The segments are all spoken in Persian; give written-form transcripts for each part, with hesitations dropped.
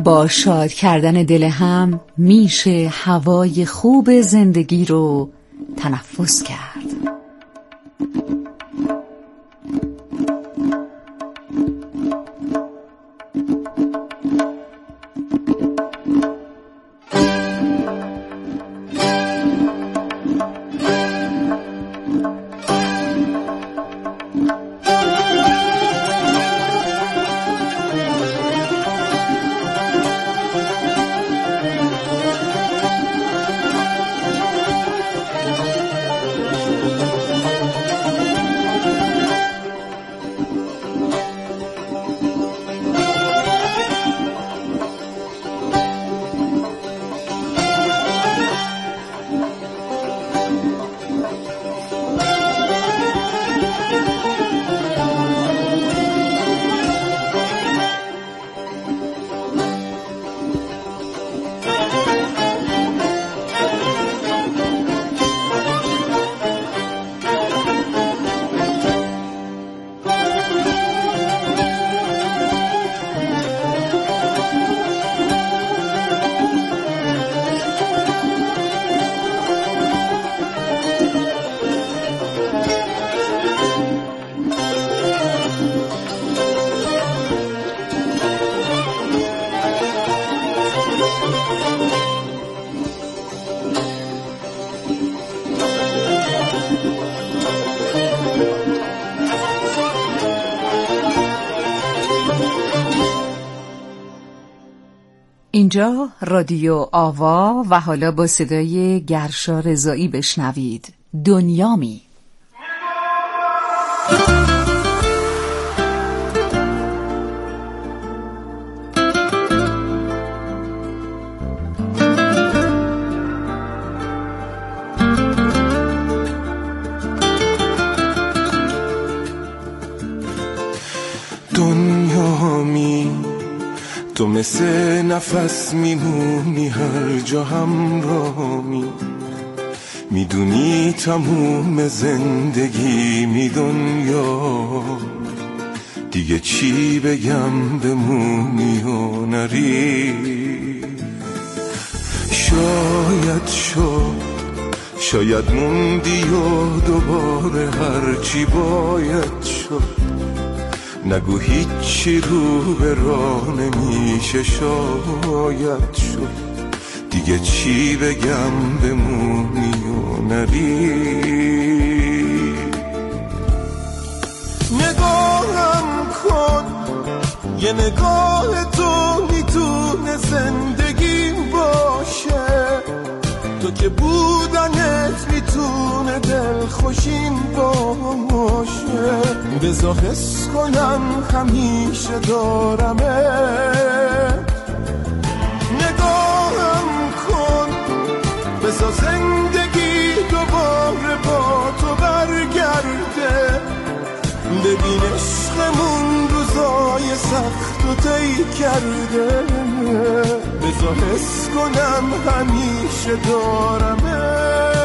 با شاد کردن دل هم میشه هوای خوب زندگی رو تنفس کرد. اینجا رادیو آوا و حالا با صدای گرشا رضایی بشنوید دنیامی. تو مثل نفس میمونی هر جا همراهمی، میدونی تموم زندگی می دنیا، دیگه چی بگم بمونی و نری. شاید موندی و دوباره هرچی باید شد، نگو هیچی رو به راه نمیشه شاید شد، دیگه چی بگم بمونی و نری. نگاهم کن، یه نگاه تو میتونه زندگیم باشه، تو که بودنت میتونه دل خوشیم باشه. بذار حس کنم همیشه دارمت، نگاهم کن، بذار زندگی دوباره با تو برگرده، ببین عشقمون روزای سخت و طی کرده. بذار حس کنم همیشه دارمت.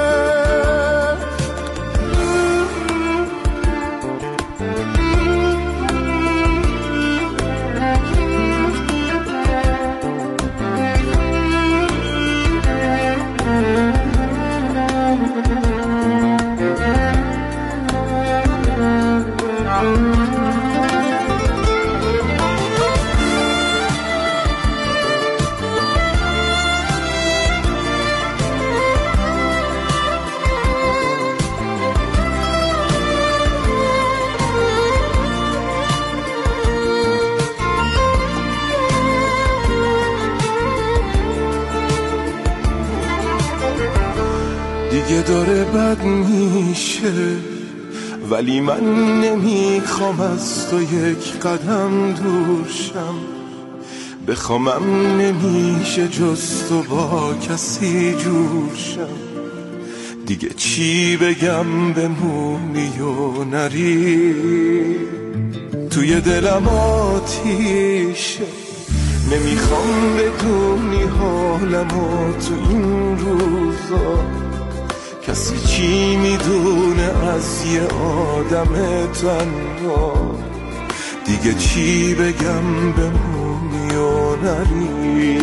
دیگه داره بد میشه، ولی من نمیخوام از تو یک قدم دور شم، بخوامم نمیشه جز تو با کسی جور شم، دیگه چی بگم بمونی و نری. توی دلم آتیشه، نمیخوام بدونی حالمو تو این روزا، کسی چی میدونه از یه آدم تنها، دیگه چی بگم بمونی و بگذری.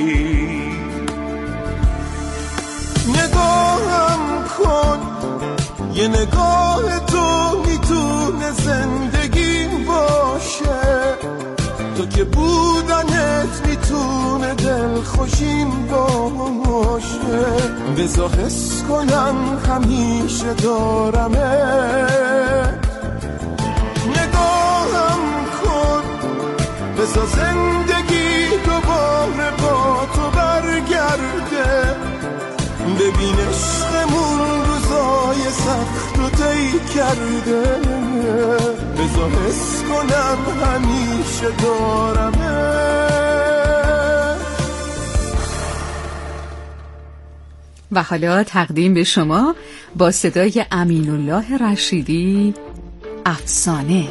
نگاهم کن، یه نگاه تو میتونه زندگیم باشه، تو که بودنت میتونه دلخوشیم باشه. بذار حس کنم همیشه دارمت، نگاهم کن، بذار زندگی دوباره با تو برگرده. ببین عشقمون روزای سخت رو طی کرده، بذار حس کنم همیشه دارمت. و حالا تقدیم به شما با صدای امین‌الله رشیدی، افسانه.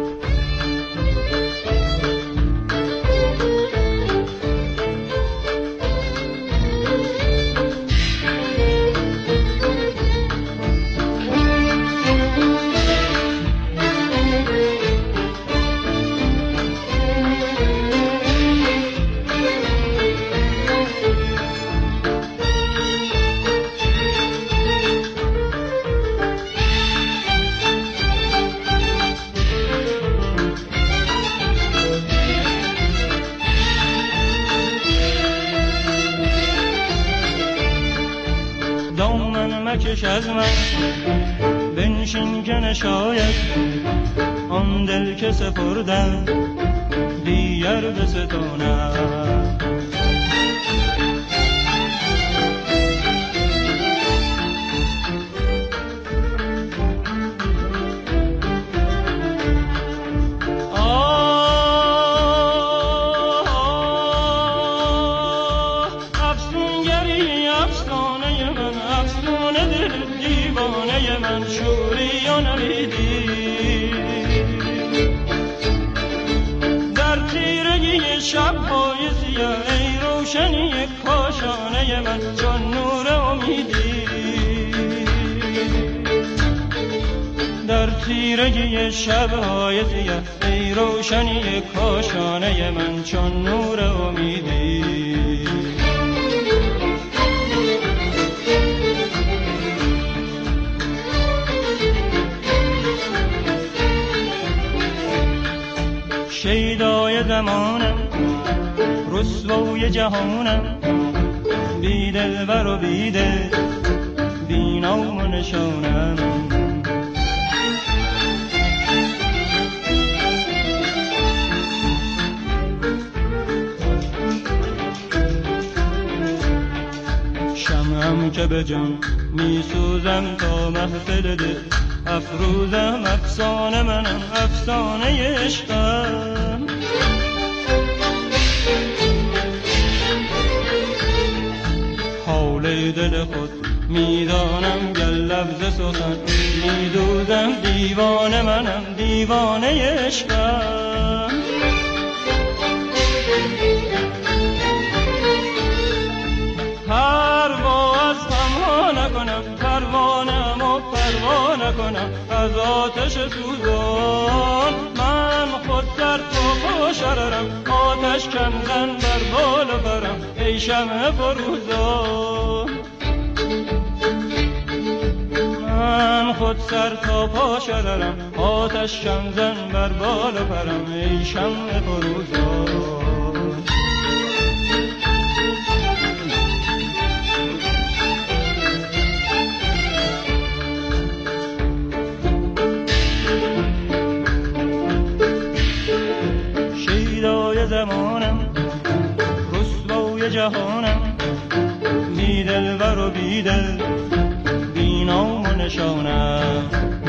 مکش از من بنشین که نشاید آن دل که سپردم دیگر بستانم. شب‌های سیاه ای روشنی کاشانه من چون نور امیدی، در تیرگی شب‌های سیاه ای روشنی کاشانه من چون نور امیدی. شیدای زمانم رسوای جهانم، بی دلبر و بی دل بی نام و نشانم. شمعم که به جان می سوزم تا محفل دل افروزم، افسانه منم افسانه عشقم. حال دل خود میدانم گر لفظ سخن میدوزم، دیوانه منم دیوانه عشقم. پرواز پنهان نکنم، پروانم و پروانه کنم از آتش سوزان. من خود در تو شررم، آتش کم زن بر بال برم ای شمع فروزان. من خود سر تا پا شررم، آتش کم زن بر بال برم ای شمع فروزان. زمانم رسوای جهانم، بی دلبر و بی دل بی نام و نشانم.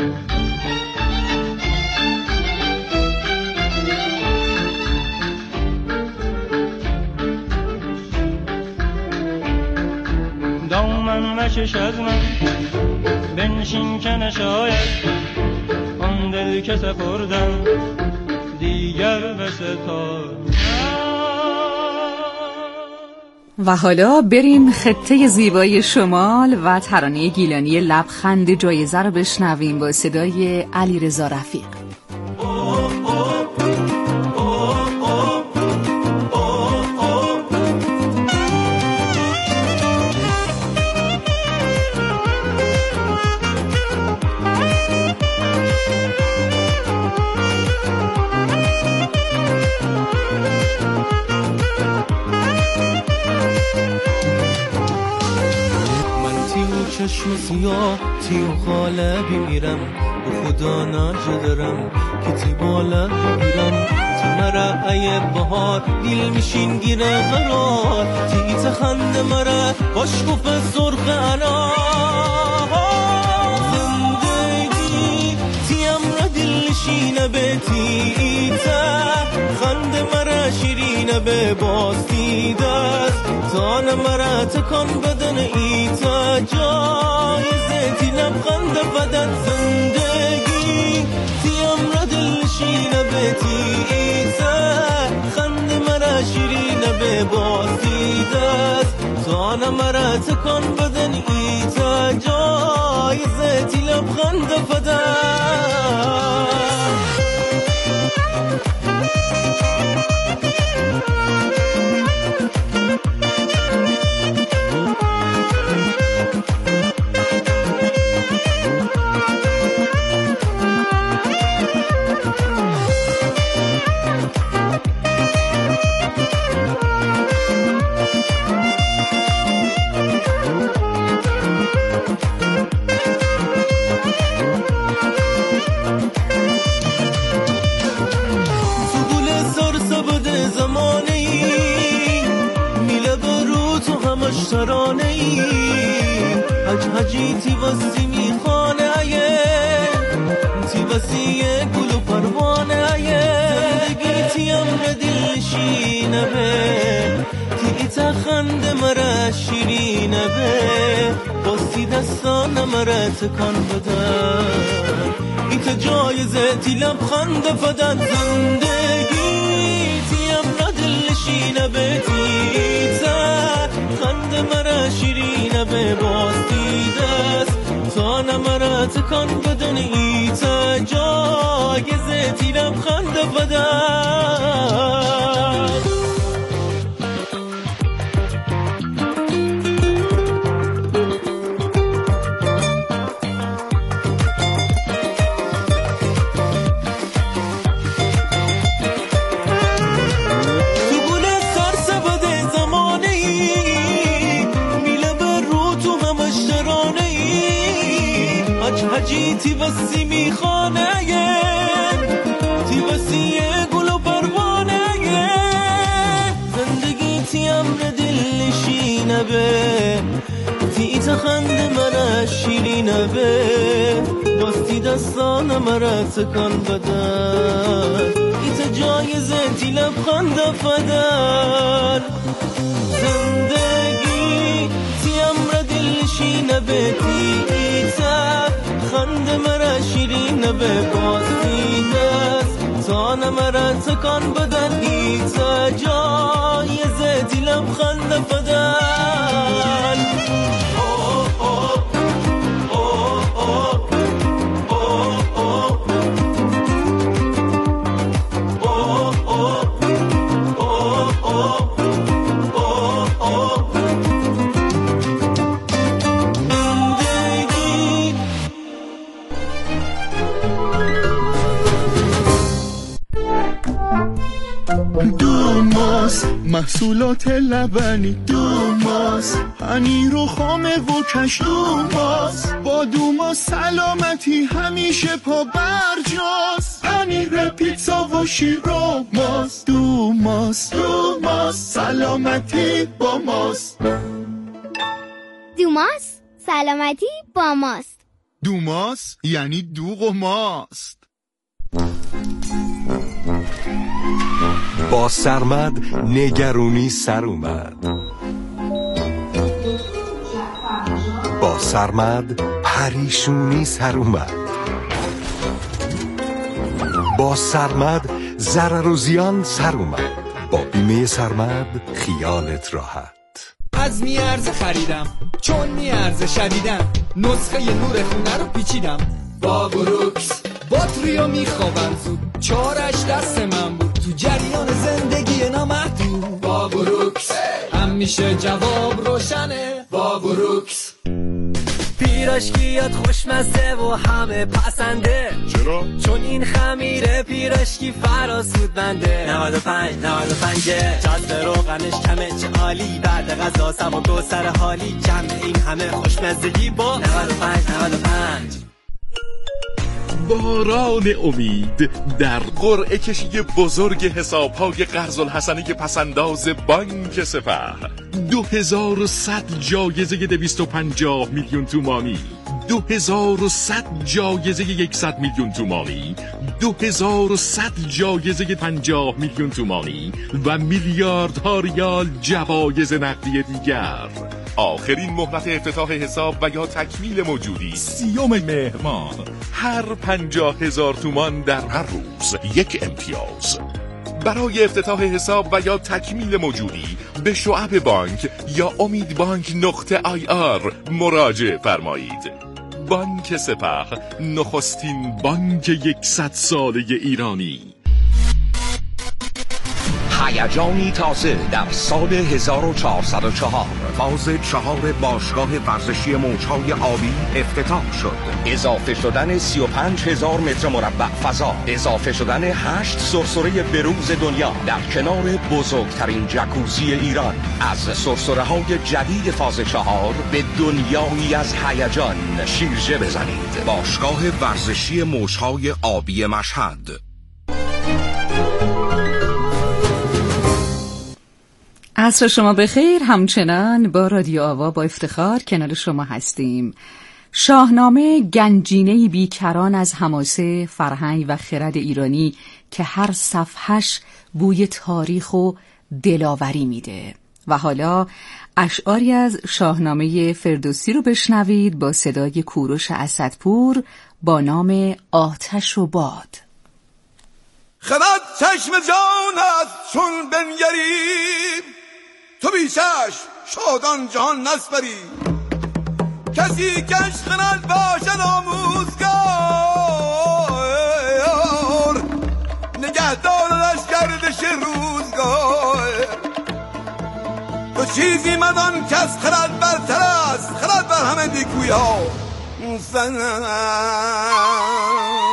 دامن مکش از من بنشین که نشاید آن دل که سپردم دیگر بستان. و حالا بریم خطه زیبای شمال و ترانه گیلانی لبخند جایزه رو بشنویم با صدای علیرضا رفیق. دنیا تیو خاله بیمیرم و خدا ناجه دارم که تی بالا بیرم تو مرا ای بهار دیل میشین گیره قرار تی تخند مرا باش گفت سرخ انا زندگی تیم را دل نشینه به تی خند مرا شیرینه به باستی دست تان مرا تکان بدن ایتا جایزه تی لبخند بدن زندگی تیم را دل نشینه به تیتا خند مرا شیرینه به باستی دست تان مرا تکان بدن ایتا جایزه تی لبخند بدن ترانه ای حجی تی وسی میخانه تی وسی گل و پروانه زندگی تی امر دل شینه به تی تخند مرا شیرینه به باستی دستان مرا تکان بدن ایت جایزه تی لبخند بدن زندگی تی امر دل شینه به تی خند مرا شیرینه به باستی دست تان مرا تکان بدن ایتا جایزه تی لبخند بدن تی وسی میخانه تی وسی گل و پروانه زندگی تی امر دل نشینه به تی تخند مرا شیرینه به باستی دستان مرا تکان بدن ایت جایزه تی لبخند بدن زندگی تی امر دل نشینه به تی خند مرا شیرینه به باستی دست تان مرا تکان بدن ایتا جایزه تی لبخند بدن محصولات لبنی دوماس پنیر و خامه و کش دوماس با دوماس سلامتی همیشه پا برجاست پنیر پیتزا و شیر و ماست دوماس سلامتی با ماست دوماس سلامتی با ماست دوماس یعنی دوغ و ماست با سرمد نگرونی سر اومد با سرمد پریشونی سر اومد با سرمد ضرر و زیان سر اومد با بیمه سرمد خیالت راحت از میارزه خریدم چون میارزه شدیدم نسخه نور خونه رو پیچیدم با بروکس باتریو میخوابم زود چارش دست من بود تو جریان زندگی نامحدود با بروکس همیشه جواب روشنه با بروکس پیراشکیات خوشمزه و همه پسنده. چرا؟ چون این خمیر پیراشکی فراسود بنده. 95 جذب روغنش کمه چه عالی، بعد غذا سبک و سر حالی، جمع این همه خوشمزگی با 95. باران امید در قرعه کشی بزرگ حساب‌های قرض الحسنه پسنداز بانک سپه. 2100 جایزه 250 میلیون تومانی، 2100 جایزه 100 میلیون تومانی، 2100 جایزه 50 میلیون تومانی و میلیاردها ریال جوایز نقدی دیگر. آخرین مهلت افتتاح حساب و یا تکمیل موجودی 30 مهر ماه. هر 50,000 تومان در هر روز یک امتیاز. برای افتتاح حساب و یا تکمیل موجودی به شعب بانک یا امیدبانک.ir مراجعه فرمایید. بانک سپه، نخستین بانک 100 ساله ایرانی. هیجانی تازه در سال 1404 فاز 4 باشگاه ورزشی موج‌های آبی افتتاح شد. اضافه شدن 35,000 متر مربع فضا، اضافه شدن 8 سرسره بروز دنیا در کنار بزرگترین جکوزی ایران. از سرسره‌های جدید فاز 4 به دنیایی از هیجان شیرجه بزنید. باشگاه ورزشی موج‌های آبی مشهد. عصر شما بخیر. همچنان با رادیو آوا با افتخار کنار شما هستیم. شاهنامه گنجینه‌ای بیکران از حماسه، فرهنگ و خرد ایرانی که هر صفحش بوی تاریخ و دلاوری میده. و حالا اشعاری از شاهنامه فردوسی رو بشنوید با صدای کوروش اسدپور با نام آتش و باد. خرد چشم جان است چون بنگری، تو بیشش شادان جهان نسپری. کسی کش خرد باشد آموزگار، نگهدارش گردش روزگار. تو چیزی مدان که از خرد برتر است، خرد بر همه نیکویی ها زن است.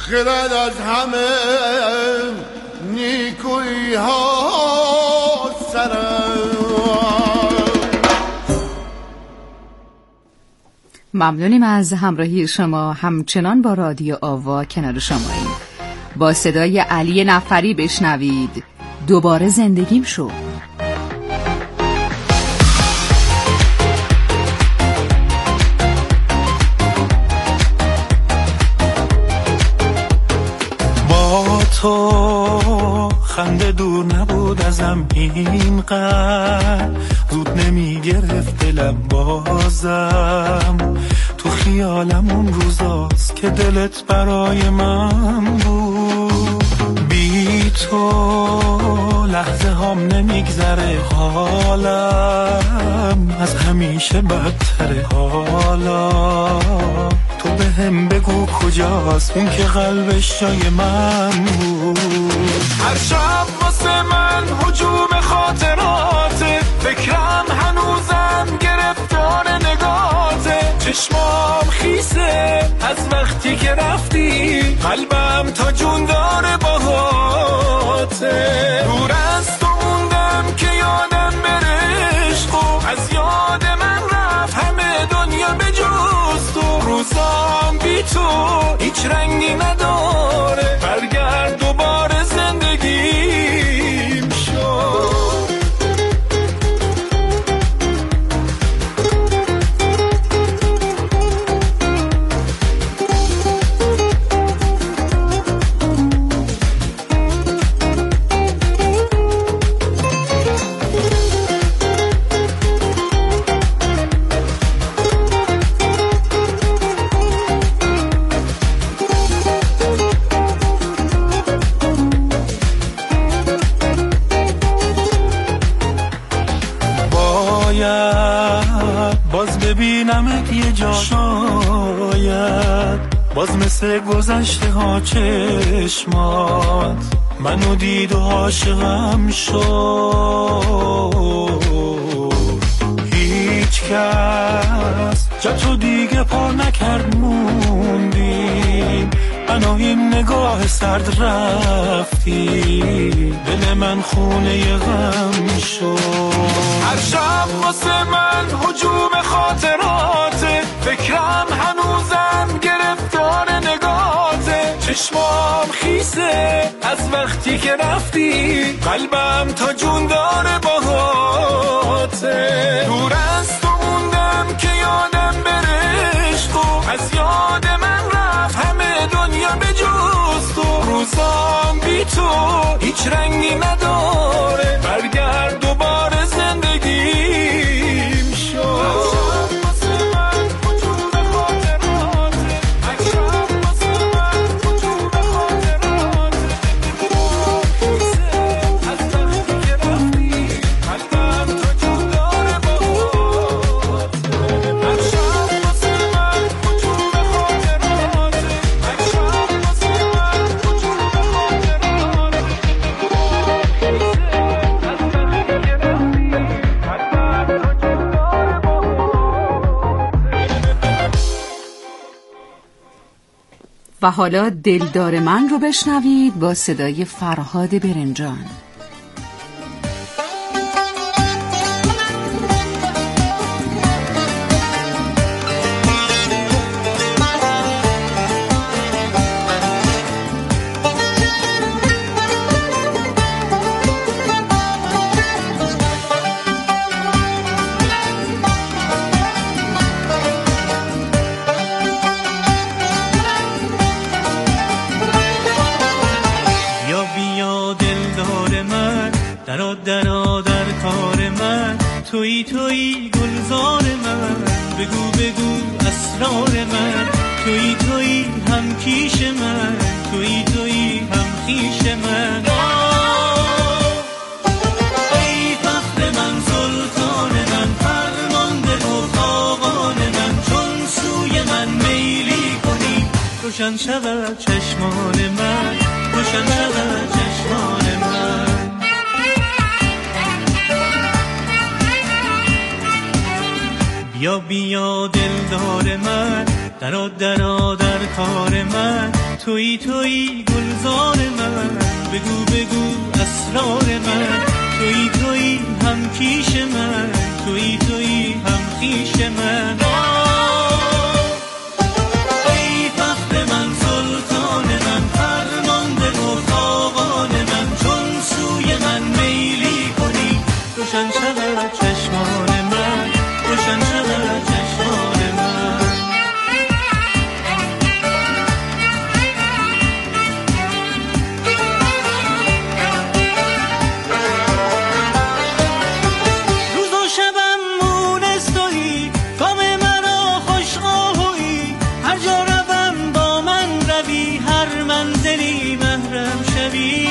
خرد از همه نیکویی ها سرم. ممنونیم از همراهی شما. همچنان با رادیو آوا کنار شماییم. با صدای علی نفری بشنوید دوباره زندگیم شد. با تو خنده دور نبود ازم اینقدر، زود نمی گرفت دلم بازم. تو خیالم اون روزاست که دلت برای من بود. بی تو لحظه هم نمیگذره، حالم از همیشه بدتره. حالا تو به هم بگو کجاست اون که قلبش جای من بود. هر شب واسه من هجوم خاطراته، فکرم هنوزم گرفتار نگاته. چشمام خیسه از وقتی که رفتی، قلبم تا جون داره باهاته. دور از تو موندم که یادم بره عشق و از یاد من رفت همه دنیا به جز تو. روزام بی تو هیچ رنگی نداره، برگرد دوباره زندگیم شد. باز ببینمت یه جا، شاید باز مثل گذشته ها چشمات منو دید و عاشقم شد. هیچ کس جا تو دیگه پر نکرد، موندیم من و این نگاه سرد رفتی. دل من خونه غم شد. هر شب واسه من هجوم خاطراته، فکرم هنوزم گرفتار نگاته. چشمام خیسه از وقتی که رفتی، قلبم تا جون داره باهاته. دور از تو موندم که یادم بره عشق و از یاد من رفت همه دنیا به جز تو. روزام بی تو هیچ رنگی نداره، برگرد دوباره زندگیم شد. و حالا دلدار من رو بشنوید با صدای فرهاد برنجان. تویی گلزار من، بگو بگو اسرار من. تویی هم کیش من، تویی هم خیش من. ای فخر من، سلطان من، فرمانده و خاقان من. چون سوی من میلی کنی، روشن شود چشمان من، روشن شود چشمان من. بیا بیا دلدار من، درا درا در کار من، تویی تویی گلزار من، بگو بگو اسرار من، تویی تویی هم کیش من، تویی تویی هم خویش من. ای فخر من، سلطان من، فرمانده و خاقان من، چون سوی من میلی کنی روشن شود چشمان من، روشن شود چشمان من. روز و شبم مونس تویی، کام مرا خوش آهویی، هر جا روم با من روی، هر منزلی محرم شوی.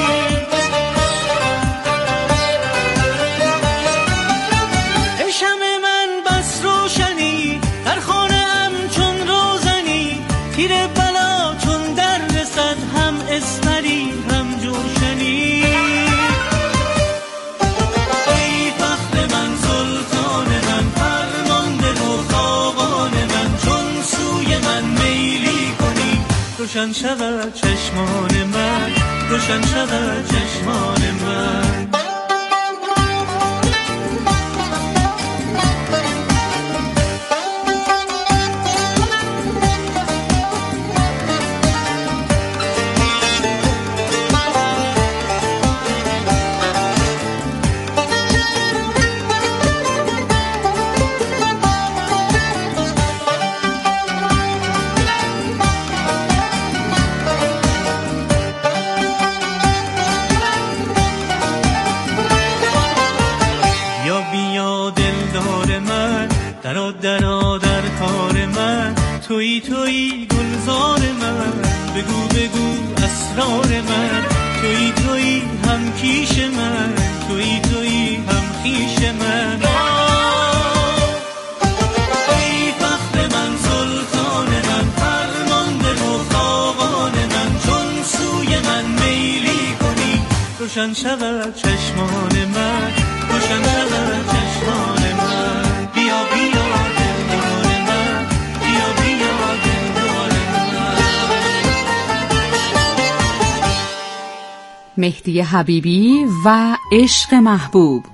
شمع من بس روشنی، در خانه ام چون روزنی، تیر بلا چون در رسد هم اسپری هم جوشنی. ای فخر من، سلطان من، فرمانده و خاقان من، چون سوی من میلی کنی روشن شود چشمان من، روشن شود چشمان من. درا در کار من، تویی تویی گلزار من، بگو بگو اسرار من، تویی تویی هم کیش من، تویی تویی هم خویش من. ای فخر من، سلطان من، فرمانده و خاقان من، چون سوی من میلی کنی روشن شود چشمان من، روشن شود چشمان من. بیا بیا دلدار من، بیا بیا دلدار من. مهدی حبیبی و عشق محبوب.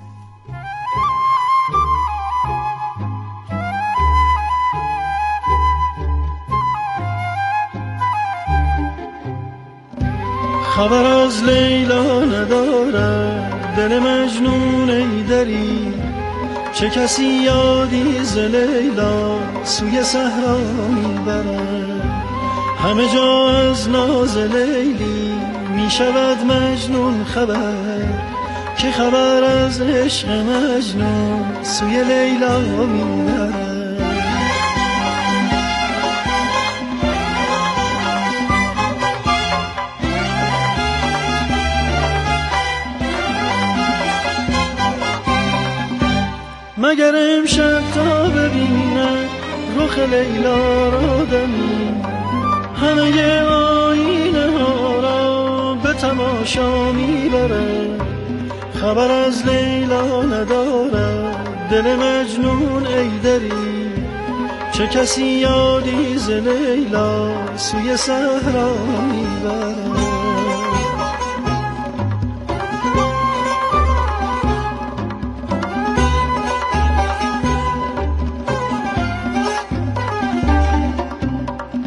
خبر از لیلا ندارد دل مجنون ای دری، چه کسی یادی ز لیلا سوی صحرا میبرد. همه جا از ناز لیلی میشود مجنون خبر، که خبر از عشق مجنون سوی لیلا میبرد. مگر امشب تا ببینم رخ لیلا را دمی، همه آینه ها را به تماشا میبرد. خبر از لیلا ندارد دل مجنون ای دری، چه کسی یادی ز لیلا سوی صحرا میبرد.